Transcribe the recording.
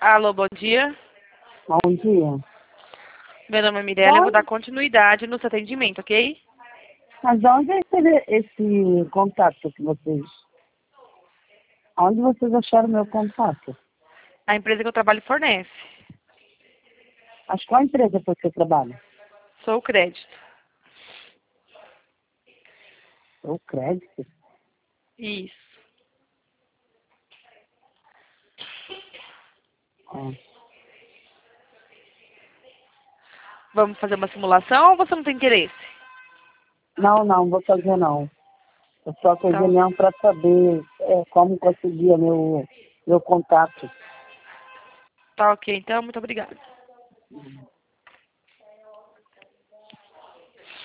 Alô, bom dia. Bom dia. Meu nome é Mirella, eu vou dar continuidade no seu atendimento, ok? Mas onde é esse contato que vocês... Onde vocês acharam meu contato? A empresa que eu trabalho fornece. Mas qual empresa foi que você trabalha? Sou o crédito. O crédito? Isso. Ah. Vamos fazer uma simulação ou você não tem interesse? Não vou fazer não. Eu só fiz Tá, reunião para saber como conseguia meu contato. tá ok, então, muito obrigada.